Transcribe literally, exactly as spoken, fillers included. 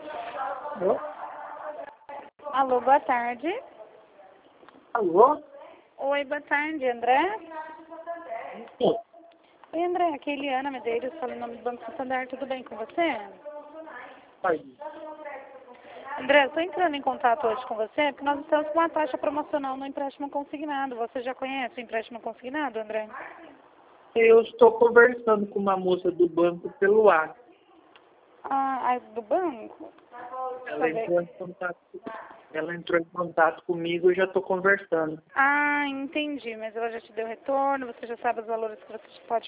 Alô? Alô, boa tarde. Alô? Oi, boa tarde, André. Sim. Oi, André, aqui é Eliana Medeiros, falo em nome do Banco Santander, tudo bem com você? Pode. André, estou entrando em contato hoje com você porque nós estamos com uma taxa promocional no empréstimo consignado. Você já conhece o empréstimo consignado, André? Eu estou conversando com uma moça do banco pelo ar. Ah, é do banco? Ela Deixa eu entrou ver. em contato, ela entrou em contato comigo e eu já estou conversando. Ah, entendi, mas ela já te deu retorno, você já sabe os valores que você pode